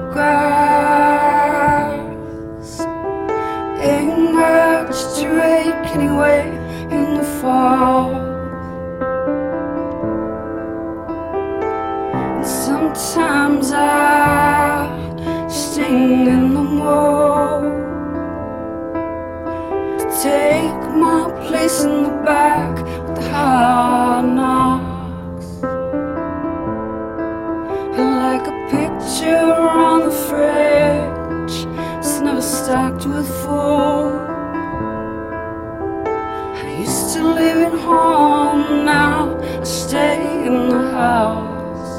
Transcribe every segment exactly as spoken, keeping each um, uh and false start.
grass ain't much to rake anyway in the fall. And sometimes I sting in the mold to take my place in the back with the hard knocks. Like a picture on the fridge, it's never stocked with food. I used to live at home, now I stay in the house.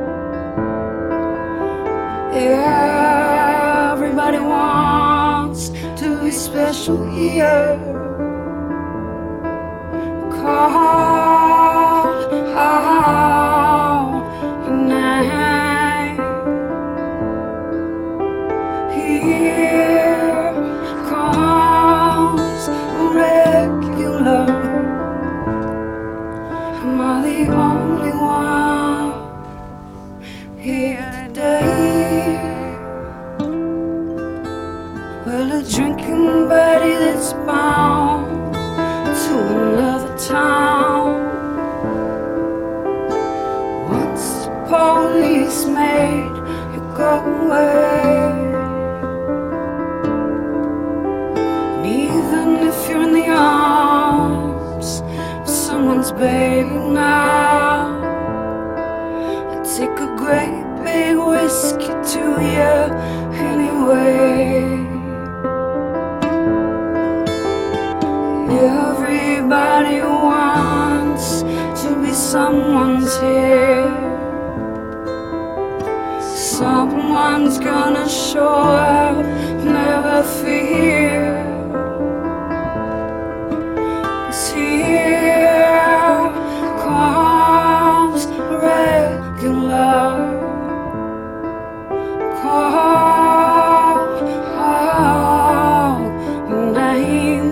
Yeah, everybody wants to be special here. Call out your name. Here comes regular. Am I the only one here today? Well, a drinking buddy that's bound to another town. Once the police made you go away. And even if you're in the arms of someone's baby now, I'd take a great big whiskey to you anyway. Everybody wants to be someone's here. Someone's gonna show up, never fear. 'Cause here comes regular. Call out your name.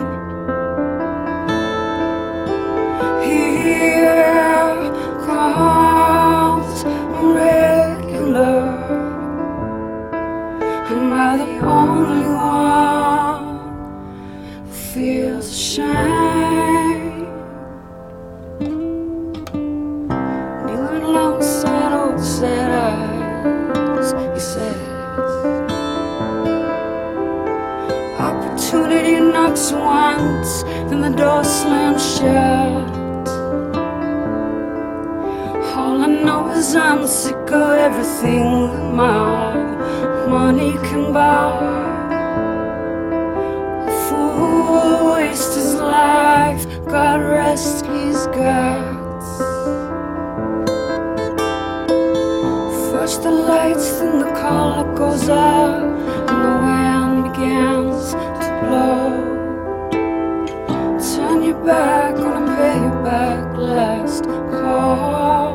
Here comes regular. Am I the only one who feels shame? Kneeling alongside old sad eyes, he says, opportunity knocks once, then the door slams shut. All I know is I'm sick of everything that my money can buy. A fool waste his life, God rest his guts. First the lights, then the collar goes up, and the wind begins to blow. Turn your back, gonna pay you back, last call.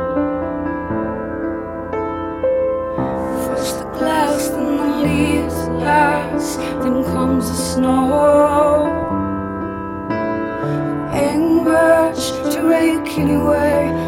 Then the leaves last, then comes the snow. Ain't much to rake anyway